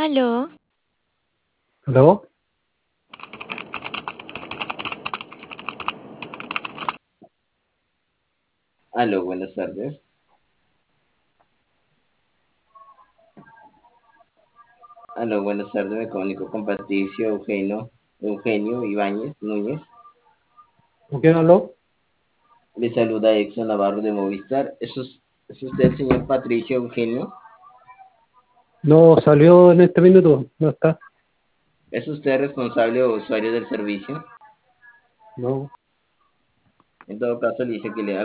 Aló, ¿Aló? Aló, buenas tardes. Aló, buenas tardes. Me comunico con Patricio Eugenio Ibáñez Núñez. ¿Con quién habló? Le saluda Exxon Navarro de Movistar. ¿Es usted el señor Patricio Eugenio? No salió en este minuto, no está. ¿Es usted responsable o usuario del servicio? No. En todo caso, le dice que le